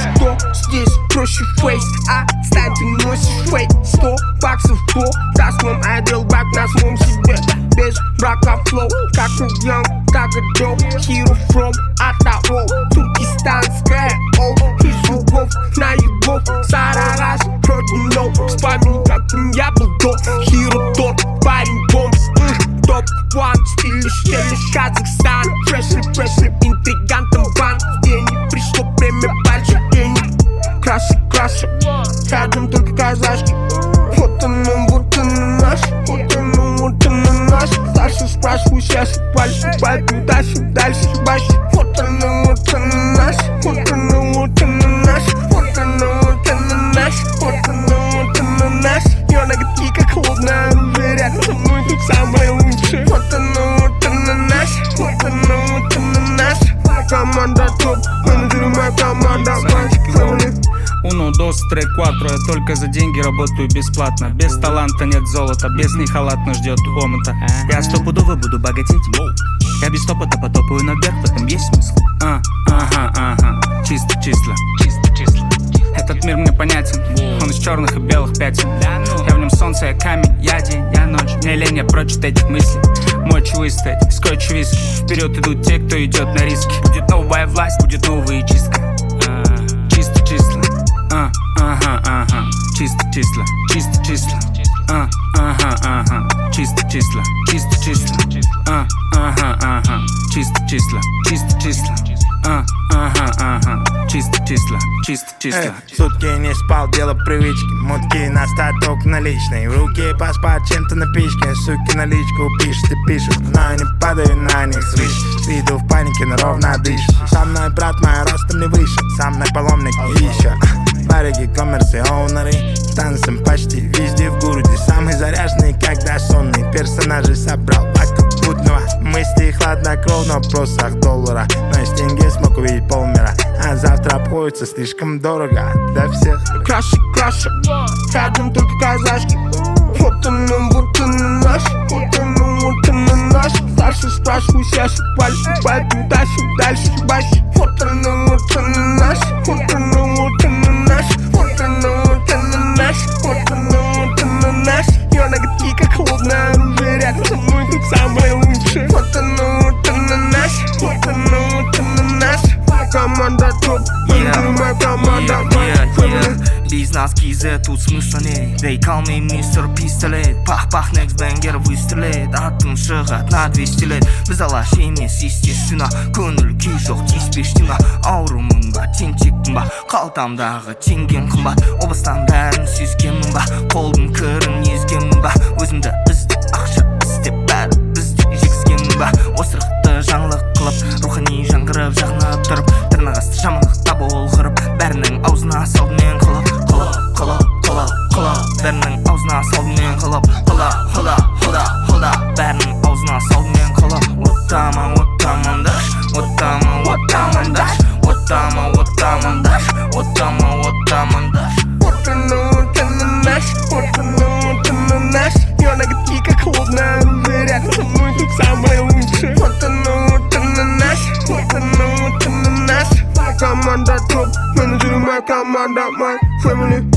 что здесь проще фейс, а стань ты носишь фейк. 100 баксов по красным, а я делал бак на самом себе. Без брака флоу, как у Young, так и Joe. Hero from Атао, туркестанская оу. Из югов на югов, Сарарас, Родино. Вспомни, каким я был до. Hero тот, парень бомб. Топ-1, стиль Казахстан. Фрешли, интригантом бан. День пришло время больше денег. Краше, рядом только казашки. Вот он наш, вот он наш. Старше спрашиваю, сейчас пальцы, пойду дальше, башни. Вот он наш, вот он наш. Вот он наш, вот он наш. Ее ноготки как холодное оружие, рядом со мной тут самое лучшее. Вот он наш, вот он наш. Команда топ, менеджеры моя команда, мать. Uno, dos, tres, cuatro. Я только за деньги работаю бесплатно. Без таланта нет золота, без них халатно ждет омута. Я стопудово буду богатеть. Я без топота потопаю наверх, в этом есть смысл. Ага. Чисто числа. Этот мир мне понятен, он из черных и белых пятен. Я в нем солнце, я камень, я день, я ночь. Мне лень, я прочь от этих мыслей. Мочь выстоять, скотч виски. Вперед идут те, кто идет на риски. Будет новая власть, будет новая чистка. Чисто числа. Чисто числа. Чисто числа. Чисто числа. Чисто числа. Чисто числа. Чисто числа. Чисто числа. Сутки не спал, дело привычки. Мутки на статок наличный. В руке поспать чем-то на пичке. Суки наличку пишет и пишет. Но я не падаю на них свыше. С виду в панике, но ровно дышит. Со мной брат мой ростом не выше. Со мной паломник и еще барыги, коммерсы, оунеры. Танцем почти везде в городе. Самый заряженный, когда сонный. Персонажи собрал вокруг будного. Мысли хладнокровно в просах доллара. Но из тенге смог увидеть полмира. А завтра обходится слишком дорого для всех. Краше, рядом только казашки. Вот он наш, вот он наш. Старше спрашиваю, сейчас пальцы, пойду дальше, башни. Вот он наш, вот он наш. Вот он наш, вот он наш. Ее ноготки как холодное оружие, рядом со мной тут самое лучшее. Вот он наш, вот он наш. Команда топ, моя команда, Бизнес кизе, тут смысла нет. They call me Mr. Пистолет. Пах-пах, next banger выстрелит. Атым шығат на 200 лет. Біз алаш емес, естественно. Көңіл күй жоқ, тиіспештің ба. Аурумын ба, тентекпін ба. Қалтамдағы теңгем қымбат. Облыстан бәрін сезгенмін ба. Қолдың кірін езгенмін ба. Өзімді іздеп, ақша іздеп, бәрі бізді жексенмін ба. Осырықты жаңлық қылып, рухани жаңғырып, жағынып тұрып, тырнағасты жамандықта болғырып, бәрінің аузына салдым мен қылып. Бәрінің аузына салдым мен қылып. Бәрінің аузына салдым мен қылып. Оттамандаш. Вот он наш, вот он наш. Ее ноготки как холодное оружие, рядом со мной тут самое лучшее. Вот он наш, вот он наш. Команда топ, менеджеры моя команда, my family.